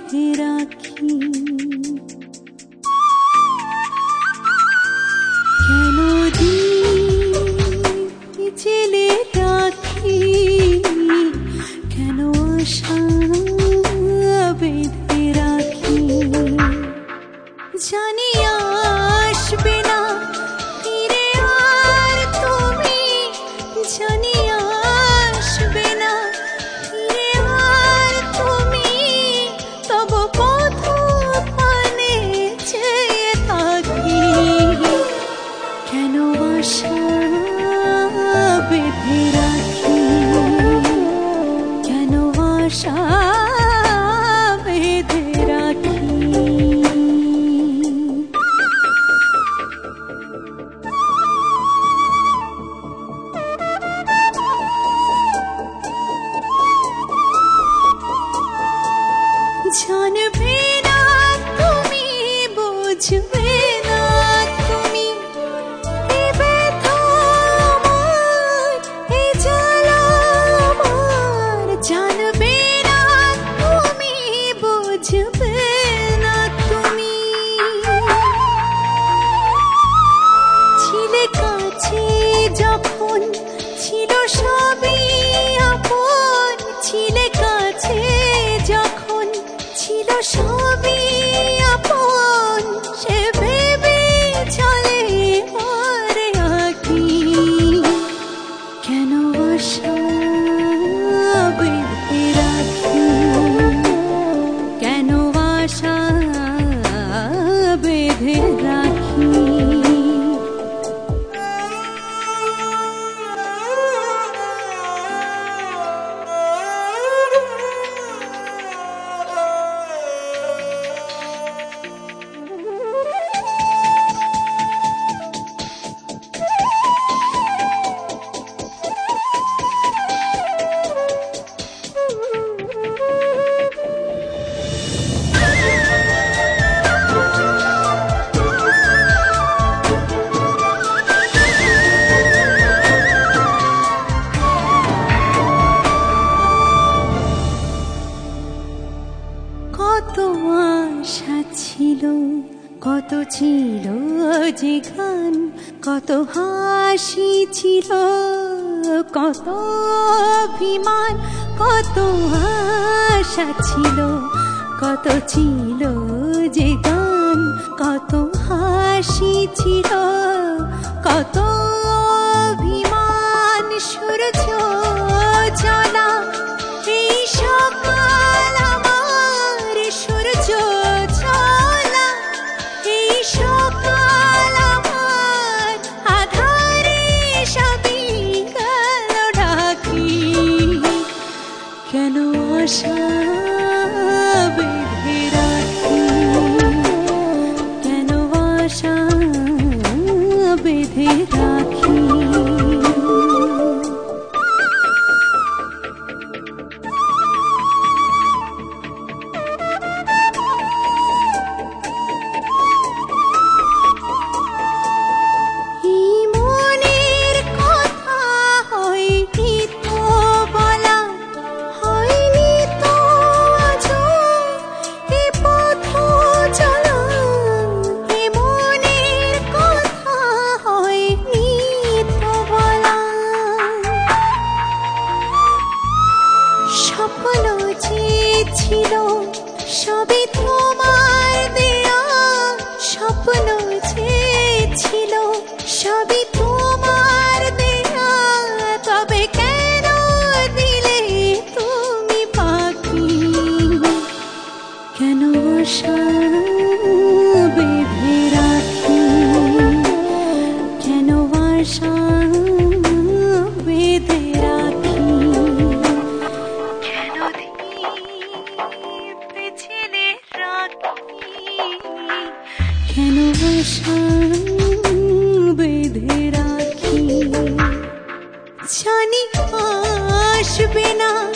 বেঁধে রাখি। কেন দিন জেলে রাখি, কেন আশা বেঁধে রাখি। জানি আসবে না ফিরে আর তুমি, জানি আসবে না ফিরে আর তুমি, তবু পথ পানে চেয়ে থাকি। কেন আশা বেঁধে রাখি, কেন আশা বেঁধে রাখি। জানবে না তুমি, বুঝবে না তুমি, এ ব্যথা আমার, এ জ্বালা আমার। জানবে না তুমি, বুঝবে না তুমি। ছিলে কাছে যখন ছিল সবই আপন, ছিলে কাছে যখন ছিল সবই আপন, সে ভেবে চলে পরে আঁকি। কেন আশা বেঁধে রাখি, কেন আশা বেঁধে রাখি। কত আশা ছিল, কত ছিল যে গান, কত হাসি ছিল, কত অভিমান। কত আশা ছিল, কত ছিল যে গান, কত হাসি ছিল, কত অভিমান। সূর্য জ্বলা এই সকাল আমার, সূর্য জ্বলা এই সকাল আমার, আধারে সবই গেল ঢাকি। কেন আশা বেঁধে রাখি, কেন আশা বেঁধে রাখি। স্বপ্ন যে ছিল সবই তোমার দেয়া, স্বপ্ন যে ছিল সবই তোমার দেয়া, তবে কেন দিলে তুমি পাখি। কেন আশা বেঁধে রাখি, কেন আশা বেঁধে রাখি। কেন দীপ ছেলে রাখি, কেন আশা বেঁধে রাখি। জানি আসবে না